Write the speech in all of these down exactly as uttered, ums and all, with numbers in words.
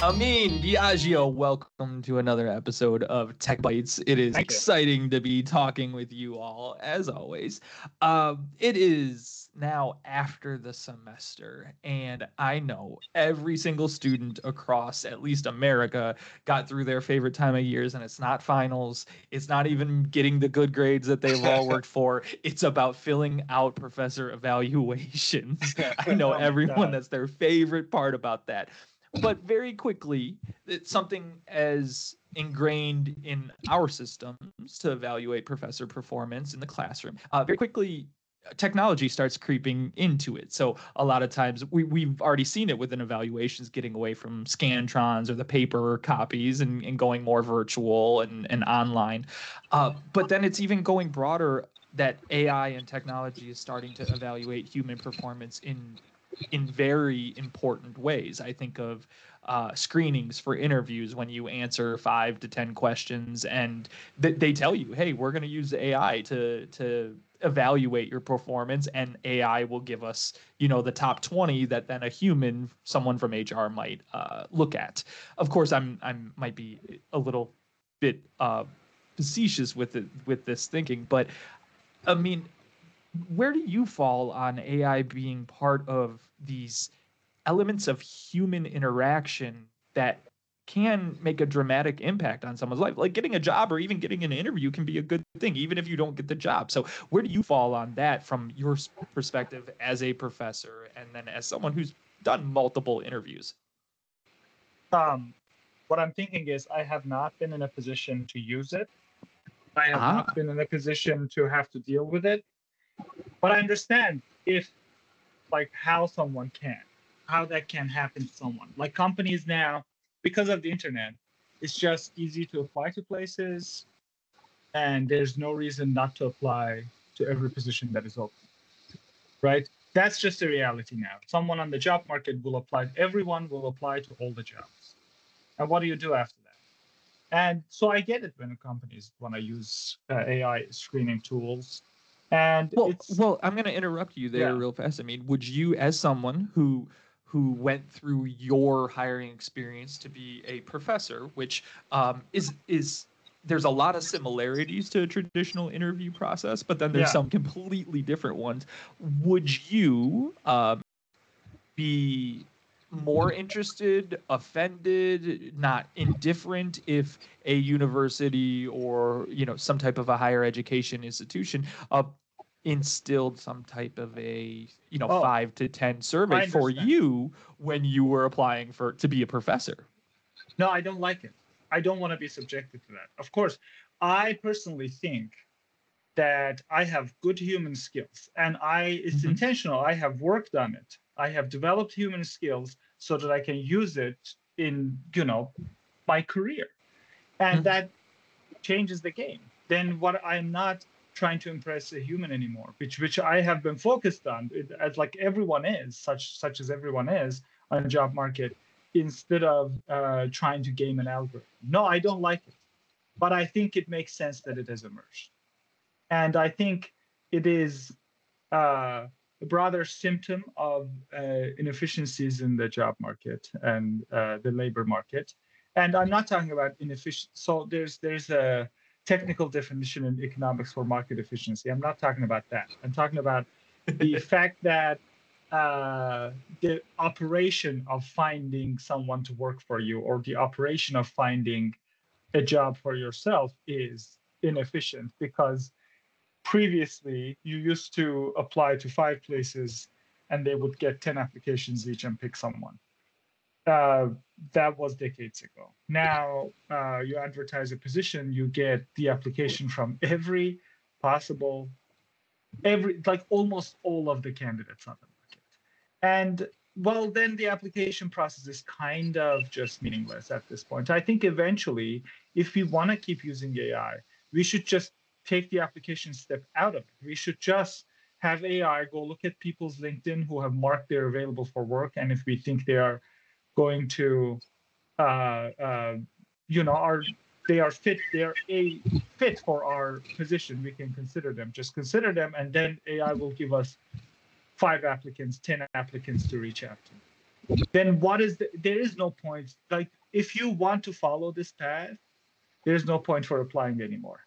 Amin Biagio, welcome to another episode of Tech Bites. It is Thank you. exciting to be talking with you all, as always. Um, it is now after the semester, and I know every single student across at least America got through their favorite time of years, and it's not finals. It's not even getting the good grades that they've all worked for. It's about filling out professor evaluations. I know Oh my everyone, God. that's their favorite part about that. But very quickly, it's something as ingrained in our systems to evaluate professor performance in the classroom. Uh, very quickly, technology starts creeping into it. So a lot of times we, we've already seen it within evaluations, getting away from Scantrons or the paper copies and, and going more virtual and, and online. Uh, but then it's even going broader, that A I and technology is starting to evaluate human performance in in very important ways. I think of uh, screenings for interviews when you answer five to ten questions, and th- they tell you, "Hey, we're going to use A I to to evaluate your performance, and A I will give us, you know, the top twenty that then a human, someone from H R, might uh, look at." Of course, I'm I'm might be a little bit uh, facetious with it with this thinking, but I mean, where do you fall on A I being part of these elements of human interaction that can make a dramatic impact on someone's life? Like getting a job or even getting an interview can be a good thing, even if you don't get the job. So, where do you fall on that from your s- perspective as a professor and then as someone who's done multiple interviews? Um, what I'm thinking is I have not been in a position to use it. I have Ah, not been in a position to have to deal with it. But I understand if like how someone can, how that can happen to someone. Like companies now, because of the internet, it's just easy to apply to places, and there's no reason not to apply to every position that is open, right? That's just the reality now. Someone on the job market will apply, everyone will apply to all the jobs. And what do you do after that? And so I get it when companies want to use uh, A I screening tools. And well, it's, well, I'm going to interrupt you there yeah, real fast. I mean, would you, as someone who who went through your hiring experience to be a professor, which um, is is there's a lot of similarities to a traditional interview process, but then there's yeah. some completely different ones. Would you um, be more interested, offended, not indifferent if a university or, you know, some type of a higher education institution uh, instilled some type of a, you know, Oh, five to ten survey I for understand. you when you were applying for to be a professor? No, I don't like it. I don't want to be subjected to that. Of course, I personally think that I have good human skills, and I it's Mm-hmm. intentional. I have worked on it. I have developed human skills so that I can use it in, you know, my career. And Mm-hmm. that changes the game. Then what I'm not trying to impress a human anymore, which which I have been focused on, it, as like everyone is, such such as everyone is on a job market, instead of uh, trying to game an algorithm. No, I don't like it, but I think it makes sense that it has emerged, and I think it is uh, a broader symptom of uh, inefficiencies in the job market and uh, the labor market. And I'm not talking about inefficient. So there's there's a technical definition in economics for market efficiency. I'm not talking about that. I'm talking about the fact that uh, the operation of finding someone to work for you, or the operation of finding a job for yourself, is inefficient, because previously you used to apply to five places and they would get ten applications each and pick someone. Uh, that was decades ago. Now uh, you advertise a position, you get the application from every possible, every like almost all of the candidates on the market. And well, then the application process is kind of just meaningless at this point. I think eventually, if we want to keep using A I, we should just take the application step out of it. We should just have A I go look at people's LinkedIn who have marked they're available for work, and if we think they are going to, uh, uh, you know, are they are fit, they are a fit for our position, we can consider them. Just consider them, and then A I will give us five applicants, ten applicants to reach out to. then what is the, there is no point. Like if you want to follow this path, there's no point for applying anymore.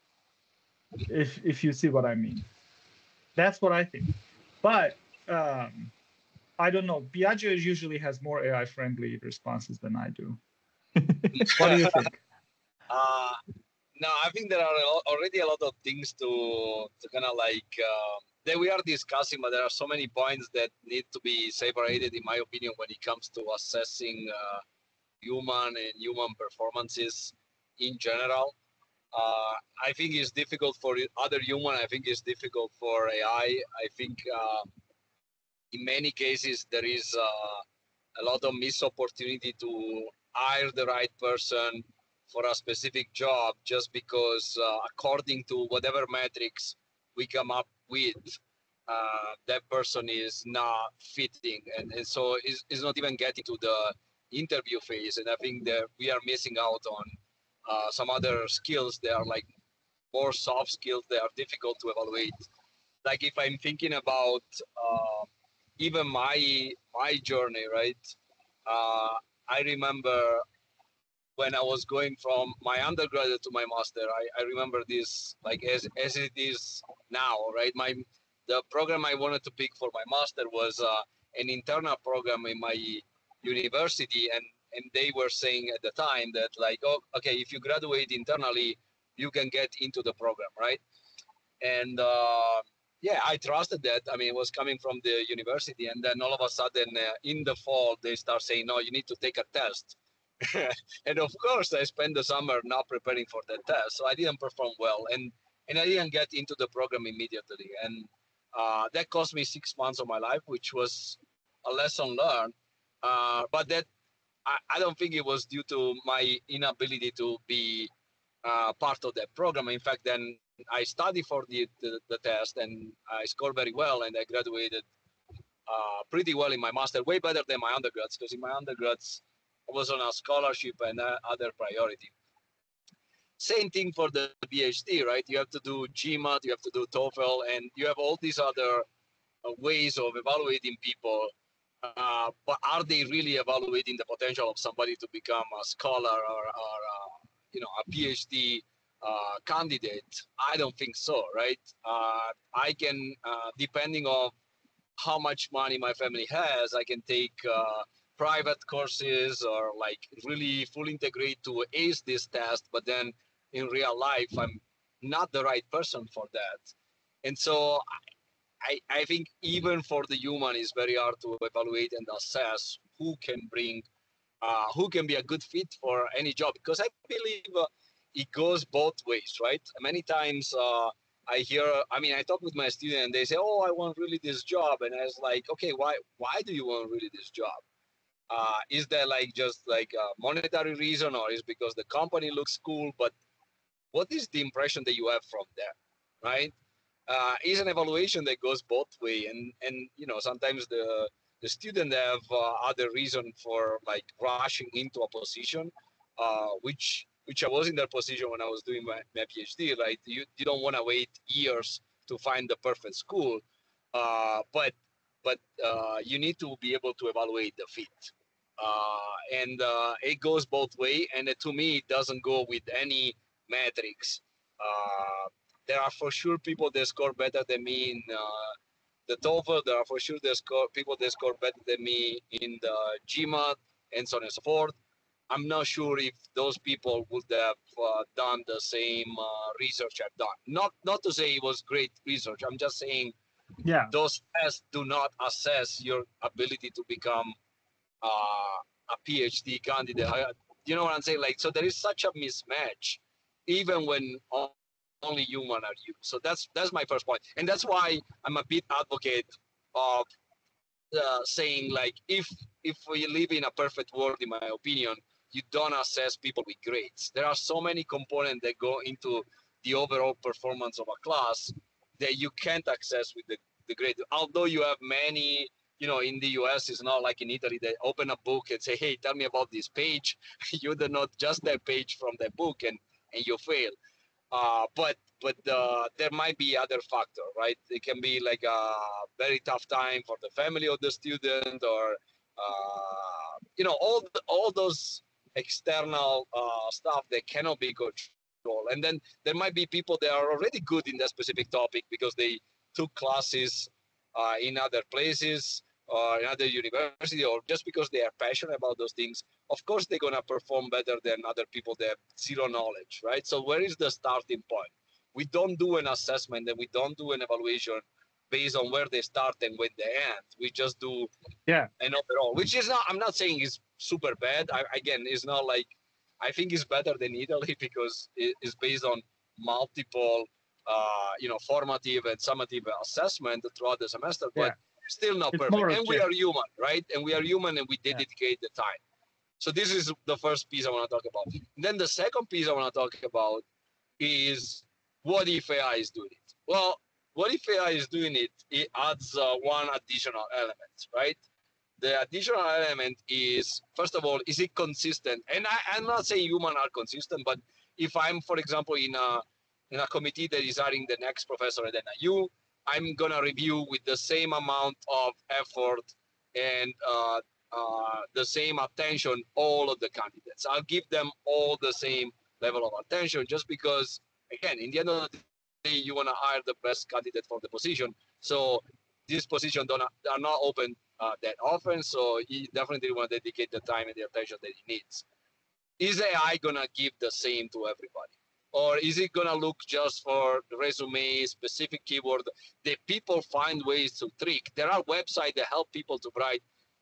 If if you see what I mean, that's what I think. But um, I don't know. Piaggio usually has more A I friendly responses than I do. What do you think? Uh, no, I think there are a lot, already a lot of things to, to kind of like uh, that we are discussing, but there are so many points that need to be separated, in my opinion, when it comes to assessing uh, human and human performances in general. Uh, I think it's difficult for other human. I think it's difficult for A I. I think uh, in many cases there is uh, a lot of missed opportunity to hire the right person for a specific job just because uh, according to whatever metrics we come up with, uh, that person is not fitting, and, and so is, is not even getting to the interview phase. And I think that we are missing out on uh, some other skills that are like more soft skills that are difficult to evaluate. Like if I'm thinking about uh, even my my journey, right? Uh, I remember when I was going from my undergraduate to my master. I, I remember this like as as it is now, right? My the program I wanted to pick for my master was uh, an internal program in my university, and and they were saying at the time that like, oh, okay, if you graduate internally, you can get into the program, right? And uh, yeah, I trusted that. I mean, it was coming from the university, and then all of a sudden, uh, in the fall, they start saying, "No, you need to take a test." And of course, I spent the summer not preparing for that test, so I didn't perform well, and and I didn't get into the program immediately, and uh, that cost me six months of my life, which was a lesson learned. Uh, but that I, I don't think it was due to my inability to be uh, part of that program. In fact, then I studied for the, the, the test and I scored very well, and I graduated uh, pretty well in my master, way better than my undergrads, because in my undergrads I was on a scholarship and uh, other priority. Same thing for the PhD, right? You have to do GMAT, you have to do TOEFL, and you have all these other uh, ways of evaluating people. Uh, but are they really evaluating the potential of somebody to become a scholar or, or uh, you know, a PhD uh, candidate? I don't think so, right? Uh, I can, uh, depending on how much money my family has, I can take uh, private courses or like really full integrate to ace this test. But then in real life, I'm not the right person for that. And so I, I think even for the human, it's very hard to evaluate and assess who can bring, uh, who can be a good fit for any job. Because I believe uh, it goes both ways, right? Many times uh, I hear, I mean, I talk with my student and they say, oh, I want really this job. And I was like, okay, why, why do you want really this job? Uh, is there like just like a monetary reason, or is because the company looks cool? But what is the impression that you have from there, right? Uh, is an evaluation that goes both way, and and you know sometimes the the student have uh, other reason for like rushing into a position, uh, which which I was in that position when I was doing my, my PhD. Right, you you don't want to wait years to find the perfect school, uh, but but uh, you need to be able to evaluate the fit, uh, and uh, it goes both way. And uh, to me, it doesn't go with any metrics. Uh, there are for sure people that score better than me in uh, the TOEFL. There are for sure that score people that score better than me in the GMAT, and so on and so forth. I'm not sure if those people would have uh, done the same uh, research I've done. Not not to say it was great research. I'm just saying Yeah. those tests do not assess your ability to become uh, a PhD candidate. I, you know what I'm saying? Like, so there is such a mismatch, even when only human are used. So that's that's my first point, and that's why I'm a bit advocate of uh, saying like if if we live in a perfect world, in my opinion, you don't assess people with grades. There are so many components that go into the overall performance of a class that you can't access with the, the grade. Although you have many, you know, in the U S, it's not like in Italy, they open a book and say, hey, tell me about this page. You do not just that page from the book, and, and you fail. Uh, but but uh, there might be other factor, right? It can be like a very tough time for the family of the student, or uh, you know, all the, all those external uh, stuff that cannot be controlled. And then there might be people that are already good in that specific topic because they took classes uh, in other places or in other university, or just because they are passionate about those things. Of course, they're gonna perform better than other people that have zero knowledge, right? So where is the starting point? We don't do an assessment and we don't do an evaluation based on where they start and when they end. We just do Yeah. an overall, which is not, I'm not saying is super bad. I, again, it's not like, I think it's better than Italy because it is based on multiple, uh, you know, formative and summative assessment throughout the semester, but Yeah. still not It's perfect. more And we objective. are human, right? And we are human and we Yeah. dedicate the time. So this is the first piece I want to talk about. Then the second piece I want to talk about is, what if A I is doing it? Well, what if A I is doing it? It adds uh, one additional element, right? The additional element is, first of all, is it consistent? And I, I'm not saying humans are consistent, but if I'm, for example, in a in a committee that is hiring the next professor at N I U, I'm gonna review with the same amount of effort and uh, uh, the same attention all of the candidates. I'll give them all the same level of attention, just because, again, in the end of the day, you want to hire the best candidate for the position. So these positions don't are not open uh, that often, so he definitely want to dedicate the time and the attention that he needs. Is A I gonna give the same to everybody, or is it gonna look just for resume specific keyword that people find ways to trick? There are websites that help people to write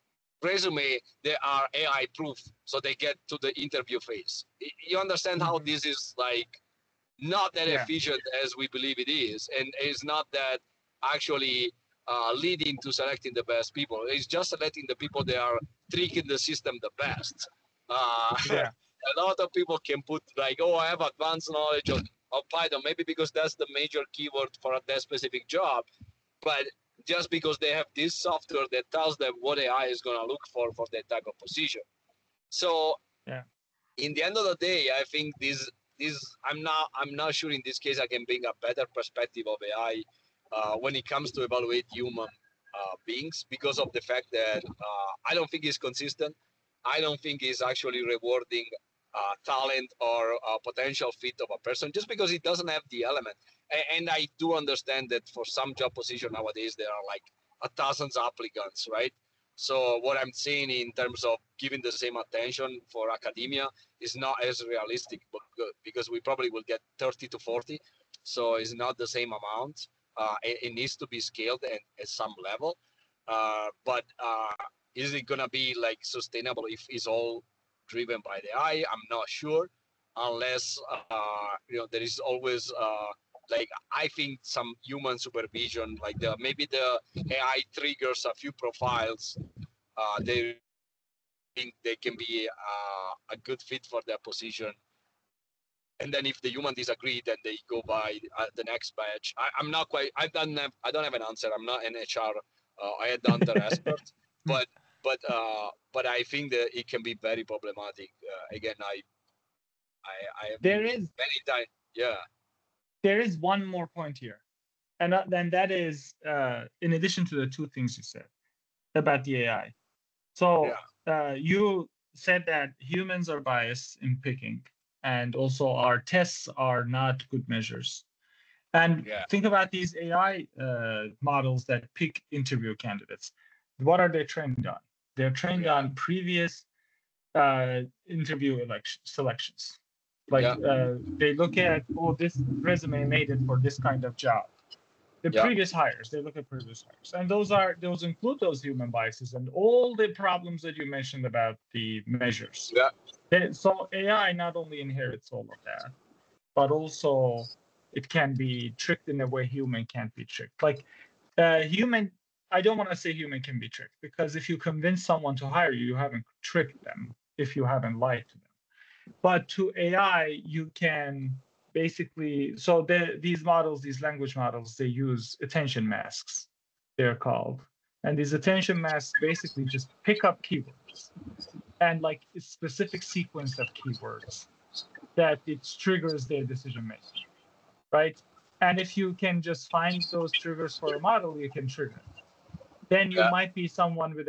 resume that are A I proof, so they get to the interview phase. You understand how Mhm. this is like not that Yeah. efficient as we believe it is, and it's not that actually uh, leading to selecting the best people. It's just selecting the people that are tricking the system the best. Uh, Yeah. a lot of people can put like, oh, I have advanced knowledge of, of Python, maybe because that's the major keyword for that specific job, but just because they have this software that tells them what A I is going to look for for that type of position. So Yeah. in the end of the day, I think this this I'm not I'm not sure in this case I can bring a better perspective of A I uh, when it comes to evaluate human uh, beings, because of the fact that uh, I don't think it's consistent. I don't think it's actually rewarding uh, talent or uh, potential fit of a person just because it doesn't have the element. And, and I do understand that for some job position nowadays there are like a thousands applicants, right? So what I'm saying in terms of giving the same attention for academia is not as realistic, because we probably will get thirty to forty. So it's not the same amount. Uh, it, it needs to be scaled at, at some level. Uh, but uh, is it gonna be like sustainable if it's all driven by the A I? I'm not sure, unless uh, you know there is always uh, like I think some human supervision, like the maybe the A I triggers a few profiles. Uh, they think they can be uh, a good fit for their position, and then if the human disagree, then they go by uh, the next batch. I, I'm not quite. I don't have. I don't have an answer. I'm not an H R. Uh, I had hunter expert, but but uh, but I think that it can be very problematic. Uh, again, I I I have There been is many times. Yeah. there is one more point here, and uh, then that is uh, in addition to the two things you said about the A I. So Yeah. uh, you said that humans are biased in picking, and also our tests are not good measures. And Yeah. think about these A I uh, models that pick interview candidates. What are they trained on? They're trained Yeah. on previous uh, interview election selections. Like Yeah. uh, they look at, oh, this resume made it for this kind of job. The Yeah. previous hires, they look at previous hires, and those are those include those human biases and all the problems that you mentioned about the measures. Yeah. They, so A I not only inherits all of that, but also it can be tricked in a way human can't be tricked. Like uh, human, I don't want to say human can be tricked, because if you convince someone to hire you, you haven't tricked them if you haven't lied to them. But to A I, you can basically, so the, these models, these language models, they use attention masks, they're called. And these attention masks basically just pick up keywords and like a specific sequence of keywords that it triggers their decision making, right? And if you can just find those triggers for a model, you can trigger it. Then you Yeah. might be someone with a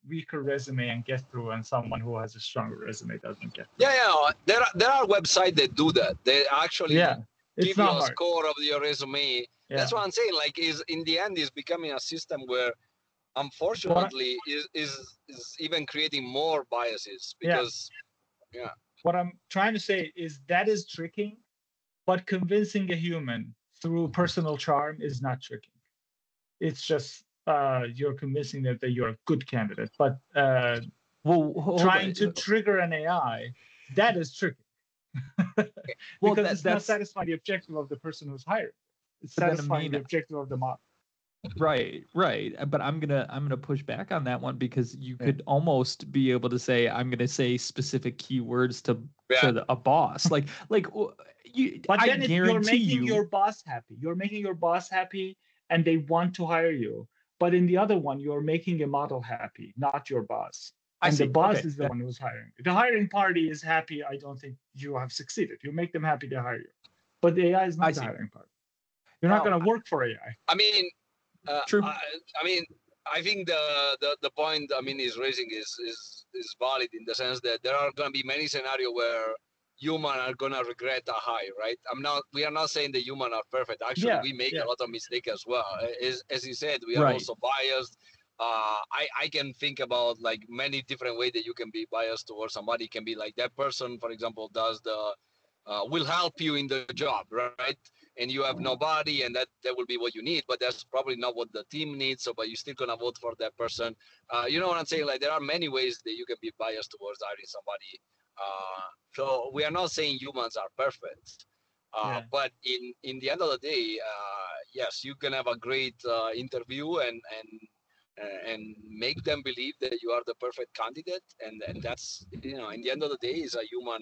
weaker resume and get through, and someone who has a stronger resume doesn't get through. Yeah, yeah. There are there are websites that do that. They actually Yeah, it's give you not a hard. score of your resume. Yeah. That's what I'm saying. Like, is in the end is becoming a system where, unfortunately, is is is even creating more biases because, yeah. What I'm trying to say is that is tricking, but convincing a human through personal charm is not tricking. It's just uh, you're convincing them that you're a good candidate. But uh, well, hold trying on. to trigger an A I, that is tricking. because Well, that- it's not that's- satisfying the objective of the person who's hired. It's But then, satisfying the Amin- objective of the model. Right, right. Uh, But I'm gonna I'm gonna push back on that one because you Yeah. could almost be able to say I'm gonna say specific keywords to Yeah. to the, a boss. Like like w- you. But I then it, you're guarantee making you. your boss happy. You're making your boss happy, and they want to hire you. But in the other one, you're making a model happy, not your boss. I And see. the boss Okay. is the one who's hiring. The hiring party is happy. I don't think you have succeeded. You make them happy to hire you. But the A I is I not the see. hiring party. You're not Now, going to work for A I. I mean, uh, True. I, I mean, I think the, the the point I mean is raising is is is valid in the sense that there are going to be many scenarios where human are going to regret a hire, right? I'm not. We are not saying the human are perfect. Actually, Yeah, we make yeah. a lot of mistakes as well. As as you said, we are Right. also biased. Uh, I I can think about like many different ways that you can be biased towards somebody. It can be like that person, for example, does the uh, will help you in the job, right? And you have nobody, and that, that will be what you need, but that's probably not what the team needs. So, but you're still gonna vote for that person. Uh, you know what I'm saying? Like there are many ways that you can be biased towards hiring somebody. Uh, so we are not saying humans are perfect, uh, Yeah. but in in the end of the day, uh, yes, you can have a great uh, interview and and uh, and make them believe that you are the perfect candidate, and and that's you know in the end of the day is a human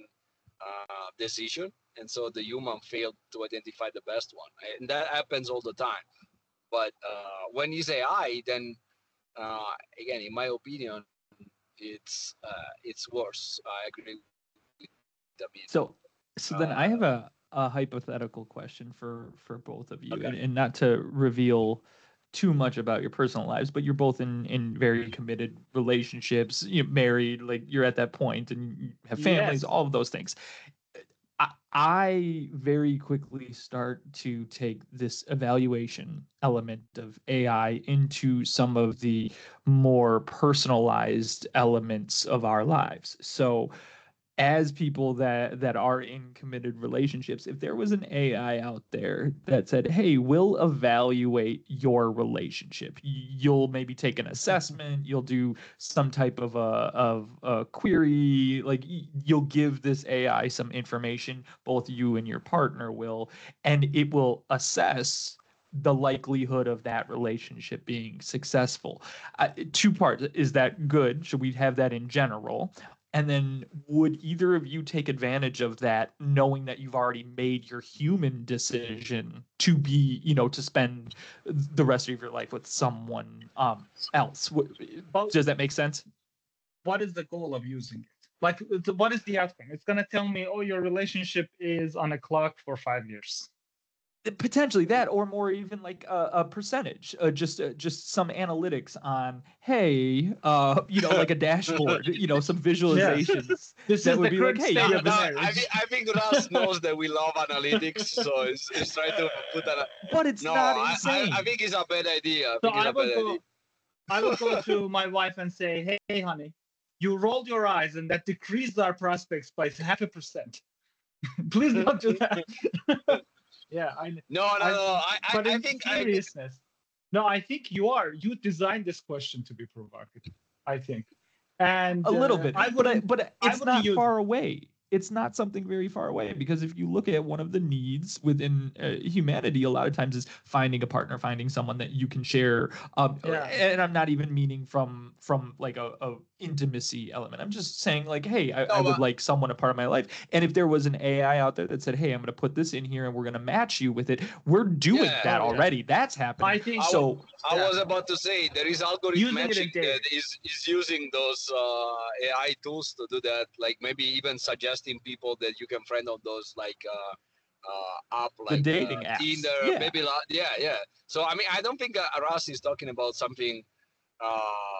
uh, decision, and so the human failed to identify the best one, and that happens all the time. But uh, when you say I, then uh, again, in my opinion, it's uh, it's worse. I agree with David. So so then I Uh, have a, a hypothetical question for for both of you, Okay. and, and not to reveal too much about your personal lives, but you're both in in very committed relationships. You're married, like you're at that point, and you have families, Yes. all of those things. I, I very quickly start to take this evaluation element of A I into some of the more personalized elements of our lives. So as people that that are in committed relationships, if there was an A I out there that said, "Hey, we'll evaluate your relationship. You'll maybe take an assessment. You'll do some type of a of a query. Like y- you'll give this A I some information. Both you and your partner will, and it will assess." The likelihood of that relationship being successful. Uh, two parts. Is that good? Should we have that in general? And then would either of you take advantage of that, knowing that you've already made your human decision to be, you know, to spend the rest of your life with someone um, else? Well- Does that make sense? What is the goal of using it? Like, it's- what is the outcome? It's going to tell me, oh, your relationship is on a clock for five years. Potentially that, or more even like a, a percentage, uh, just uh, just some analytics on, hey, uh, you know, like a dashboard, you know, some visualizations. This That is would the be current like, hey, state you of have the no, this- marriage. I think I think Russ knows that we love analytics, so he's, he's trying to put that. But it's No, not I, insane. I I think it's a bad idea. I So think it's I a would bad go, idea. I would go to my wife and say, hey, hey, honey, you rolled your eyes and that decreased our prospects by half a percent. Please don't do that. yeah, I No, no, I- no. I, I, but I in think I, seriousness, no, I think you are. You designed this question to be provocative. I think, and a little uh, bit, I but I, wouldn't. but I it's wouldn't not use far away. It's not something very far away, because if you look at one of the needs within uh, humanity, a lot of times is finding a partner, finding someone that you can share. Um, Yeah. And I'm not even meaning from from like a, a intimacy element. I'm just saying like, hey, I, No, I would but- like someone a part of my life. And if there was an A I out there that said, hey, I'm going to put this in here and we're going to match you with it, we're doing Yeah. that Oh, yeah. already. That's happening. I think I so. I Yeah. was about to say there is algorithm Using it in matching dating. that is, is using those uh, A I tools to do that. Like maybe even suggesting people that you can friend on those like uh, uh, app like dating uh, apps. Tinder, Yeah. maybe la- yeah, yeah. So I mean, I don't think uh, Aras is talking about something uh,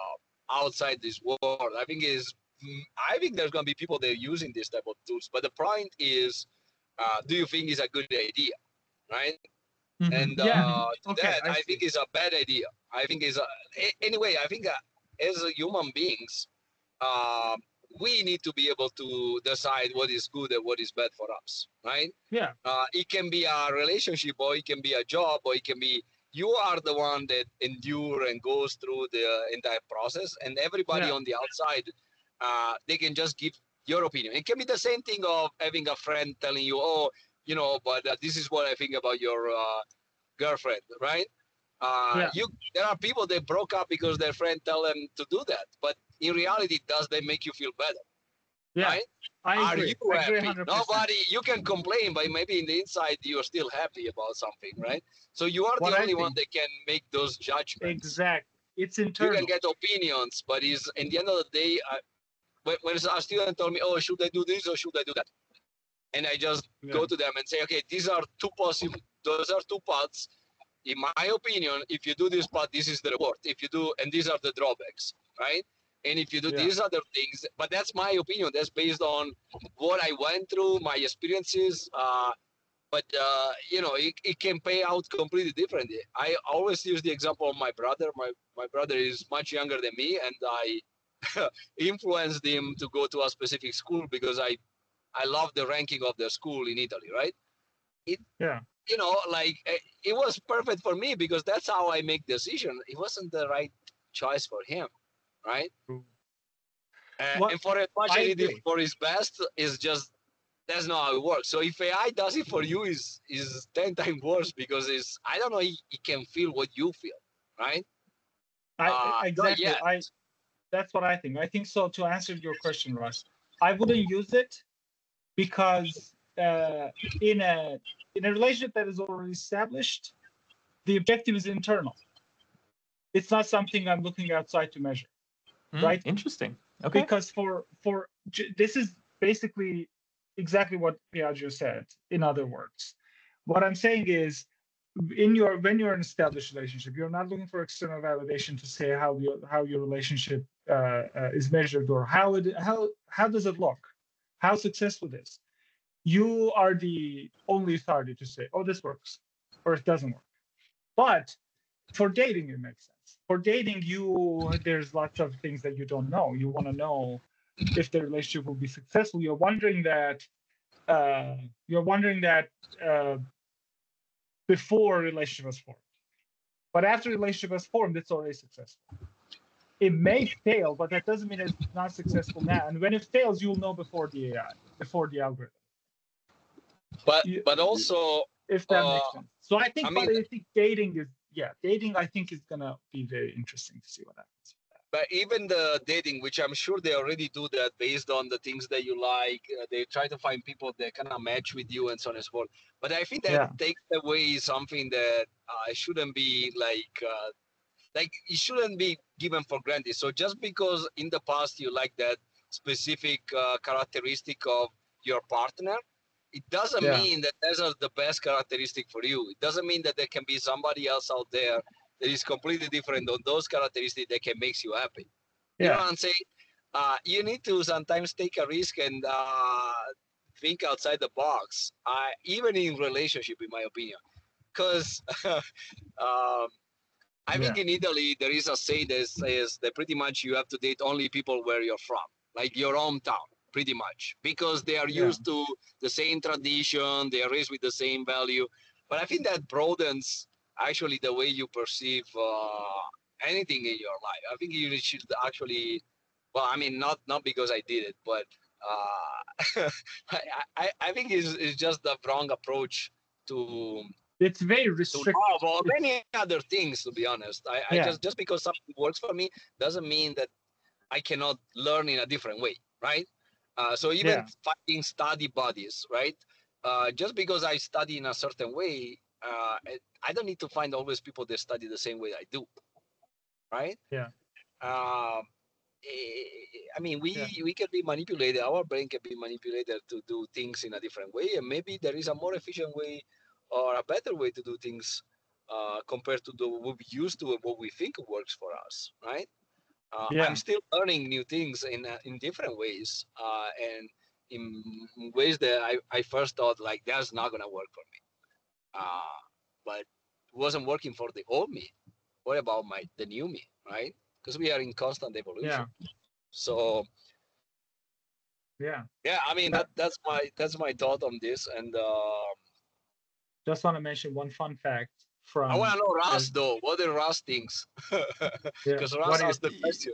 outside this world. I think is I think there's going to be people that are using this type of tools. But the point is, uh, do you think it's a good idea, right? Mhm. And Yeah. uh, to Okay, that, I I, see. think it's a bad idea. I think it's a, a- anyway. I think uh, as human beings, uh, we need to be able to decide what is good and what is bad for us, right? Yeah. Uh, it can be a relationship, or it can be a job, or it can be you are the one that endure and goes through the entire process, and everybody Yeah. on the outside, uh, they can just give your opinion. It can be the same thing of having a friend telling you, oh, you know, but uh, this is what I think about your uh, girlfriend, right? Uh, Yeah. you there are people that broke up because their friend tell them to do that, but in reality, does they make you feel better, Yeah. right? I Are agree. you I agree happy? one hundred percent. Nobody. You can complain, but maybe in the inside you're still happy about something, right? So you are What the I only one think. that can make those judgments. Exactly. It's You internal. can get opinions, but is in the end of the day, I, when, when a student told me, "Oh, should I do this or should I do that?" and I just Yeah. go to them and say, "Okay, these are two possible. Those are two paths. In my opinion, if you do this path, this is the reward. If you do, and these are the drawbacks, right? And if you do Yeah. these other things, but that's my opinion. That's based on what I went through, my experiences. Uh, but uh, you know, it, it can pay out completely differently. I always use the example of my brother. My my brother is much younger than me, and I influenced him to go to a specific school because I I love the ranking of the school in Italy, right? It Yeah. you know, like eh, it was perfect for me because that's how I make decision. It wasn't the right choice for him, right? Uh, What and for as much I as he did agree. for his best, is just that's not how it works. So if A I does it for you, is is ten times worse because it's I don't know. He, he can feel what you feel, right? I Uh, not exactly. yet. I That's what I think. I think so. To answer your question, Russ, I wouldn't use it because uh, in a in a relationship that is already established, the objective is internal. It's not something I'm looking outside to measure, Mm, right? interesting. Okay. Because for for j- this is basically exactly what Piaggio said. In other words, what I'm saying is, in your when you're in an established relationship, you're not looking for external validation to say how your how your relationship uh, uh, is measured or how it how how does it look, how successful it is. You are the only authority to say, oh, this works or it doesn't work. But for dating, it makes sense. For dating, you there's lots of things that you don't know. You want to know if the relationship will be successful. You're wondering that uh, you're wondering that uh, before a relationship was formed. But after a relationship was formed, it's already successful. It may fail, but that doesn't mean it's not successful now. And when it fails, you'll know before the A I, before the algorithm. But You, but also, if that uh, makes sense. So I think, I mean, but I think dating is, yeah, dating I think is gonna be very interesting to see what happens. but even the dating, which I'm sure they already do that based on the things that you like, uh, they try to find people that kind of match with you and so on and so forth. But I think that Yeah. takes away something that uh, shouldn't be like, uh, like it shouldn't be given for granted. So just because in the past you like that specific uh, characteristic of your partner, it doesn't Yeah. mean that those are the best characteristic for you. It doesn't mean that there can be somebody else out there that is completely different on those characteristics that can makes you happy. You know Yeah. what I'm saying? Uh, you need to sometimes take a risk and uh, think outside the box, uh, even in relationship, in my opinion. Because um, I Yeah. think in Italy there is a say that says that pretty much you have to date only people where you're from, like your hometown, pretty much, because they are Yeah. used to the same tradition, they are raised with the same value. But I think that broadens actually the way you perceive uh, anything in your life. I think you should actually, well, I mean, not not because I did it, but uh, I, I I think it's, it's just the wrong approach to It's very to restrictive. love or It's, many other things. To be honest, I, I yeah. just just because something works for me doesn't mean that I cannot learn in a different way, right? Uh, so even Yeah. finding study buddies, right? Uh, just because I study in a certain way, uh, I don't need to find always people that study the same way I do, right? Yeah. Um, I mean, we Yeah. we can be manipulated. Our brain can be manipulated to do things in a different way, and maybe there is a more efficient way or a better way to do things uh, compared to the what we used to and what we think works for us, right? Uh, Yeah. I'm still learning new things in uh, in different ways, uh, and in ways that I, I first thought like that's not gonna work for me. Uh, but it wasn't working for the old me. What about my the new me, right? Because we are in constant evolution. Yeah. So Yeah. yeah, I mean that that's my that's my thought on this, and uh, Just want to mention one fun fact I want from to know uh, Russ though. What the Russ thinks? yeah. Because What Russ is asked the question.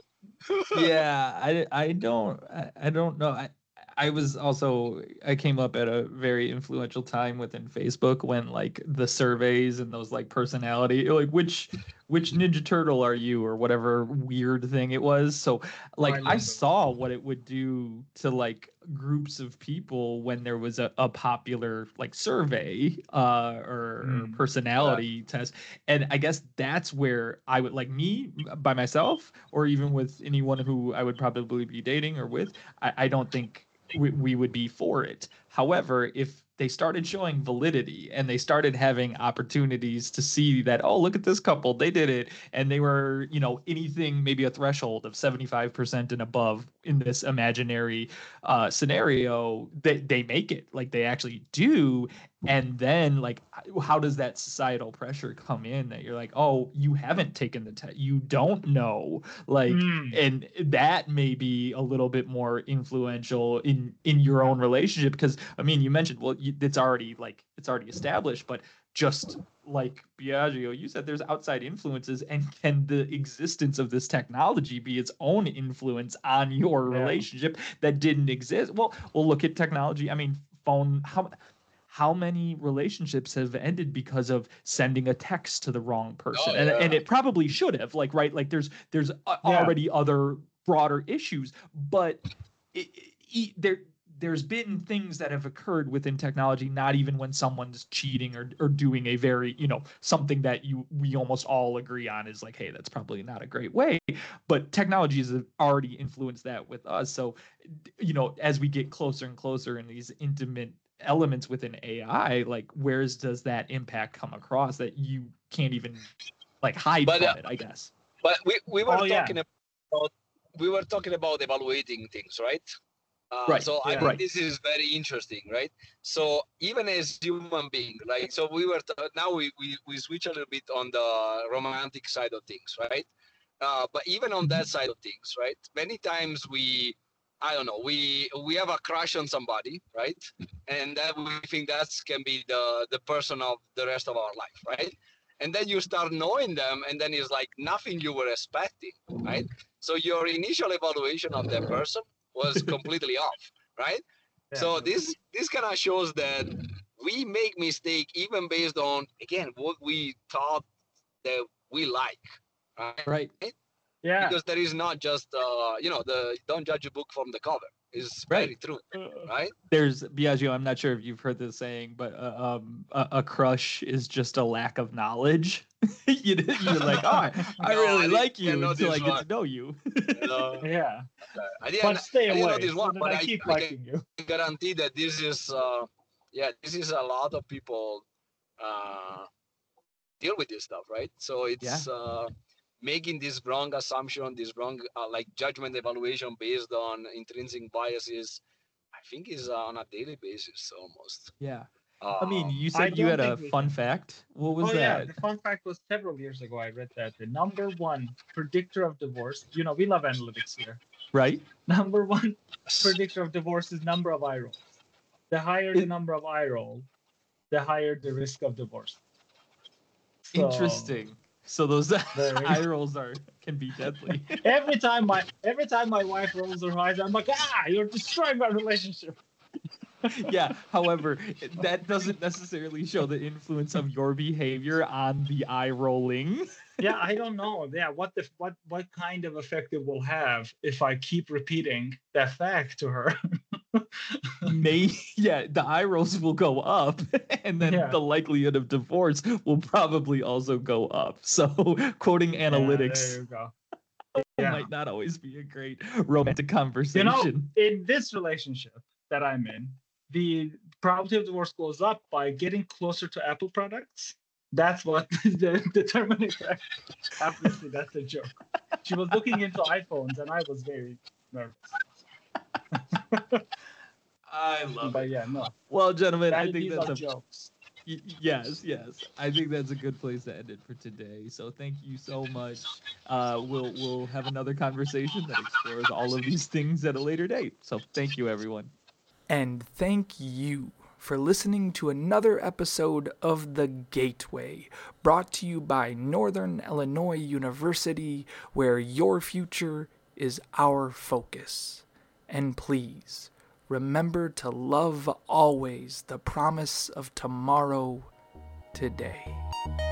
Yeah, I I don't I, I don't know. I I was also I came up at a very influential time within Facebook when like the surveys and those like personality like which which Ninja Turtle are you or whatever weird thing it was. So like I I love those. saw what it would do to like groups of people when there was a, a popular like survey uh or, or Mm. personality test. And I guess that's where I would like me by myself or even with anyone who I would probably be dating or with, I, I don't think we, we would be for it. However, if they started showing validity and they started having opportunities to see that, oh, look at this couple, they did it, and they were, you know, anything, maybe a threshold of seventy-five percent and above in this imaginary uh, scenario, they, they make it, like they actually do. And then like how does that societal pressure come in that you're like, oh, you haven't taken the test, you don't know, like, Mm. and that may be a little bit more influential in in your own relationship. Because I mean, you mentioned, well, you, it's already like it's already established, but just like Biagio, you said there's outside influences, and can the existence of this technology be its own influence on your Yeah. relationship that didn't exist? Well, we'll look at technology. I mean, phone, how how many relationships have ended because of sending a text to the wrong person? Oh and and yeah. it probably should have, like, right, like there's there's a- Yeah. already other broader issues, but it, it, there there's been things that have occurred within technology, not even when someone's cheating or, or doing a very, you know, something that you we almost all agree on is like, hey, that's probably not a great way. But technology has already influenced that with us. So, you know, as we get closer and closer in these intimate elements within A I, like where's does that impact come across that you can't even like hide But from uh, it, I guess. but we, we were Oh, yeah. talking about we were talking about evaluating things, right? Uh, Right. so I Yeah. think Right. this is very interesting, right? So even as human being, like so we were t- now we, we we switch a little bit on the romantic side of things, right? Uh, but even on that side of things, right? Many times we, I don't know, we we have a crush on somebody, right? And that we think that can be the the person of the rest of our life, right? And then you start knowing them, and then it's like nothing you were expecting, right? So your initial evaluation of that person was completely off, right? Yeah. So this this kind of shows that we make mistake even based on again what we thought that we like, right? Right. Yeah. Because there is not just uh, you know the don't judge a book from the cover is Right. very true, right? There's Biagio, I'm not sure if you've heard this saying, but uh, um, a, a crush is just a lack of knowledge. you, you're like, oh, I, I No, really I like didn't you know until I this get one. to know you. Uh, Yeah. I didn't, But stay I didn't know away this so one, that but I I, keep I liking you. can guarantee that this is uh, yeah this is a lot of people uh, deal with this stuff, right? So it's Yeah. uh, making this wrong assumption, this wrong uh, like judgment evaluation based on intrinsic biases. I think is uh, on a daily basis almost. Yeah. Um, I mean, you I said you don't had a think we fun can. fact. What was Oh yeah, that? the fun fact was several years ago. I read that the number one predictor of divorce. You know, we love analytics here. Right? Number one predictor of divorce is number of eye rolls. The higher the It, number of eye roll, the higher the risk of divorce. So interesting. So those there we eye go. rolls are can be deadly. every time my every time my wife rolls her eyes, I'm like, ah, you're destroying my relationship. Yeah. However, that doesn't necessarily show the influence of your behavior on the eye rolling. Yeah, I don't know. Yeah, what the what what kind of effect it will have if I keep repeating that fact to her. May yeah, the eye rolls will go up, and then Yeah. the likelihood of divorce will probably also go up. So quoting Yeah, analytics there you go. Yeah. might not always be a great romantic You conversation. know, in this relationship that I'm in, the probability of divorce goes up by getting closer to Apple products That's what the, the Terminator. Obviously, that's a joke. She was looking into iPhones, and I was very nervous. I love but it. yeah, no. Well, gentlemen, I That, think these that's are a jokes. y- yes, yes. I think that's a good place to end it for today. So thank you so much. Uh, we'll we'll have another conversation that explores all of these things at a later date. So thank you, everyone. And thank you for listening to another episode of The Gateway, brought to you by Northern Illinois University, where your future is our focus. And please, remember to love always the promise of tomorrow today.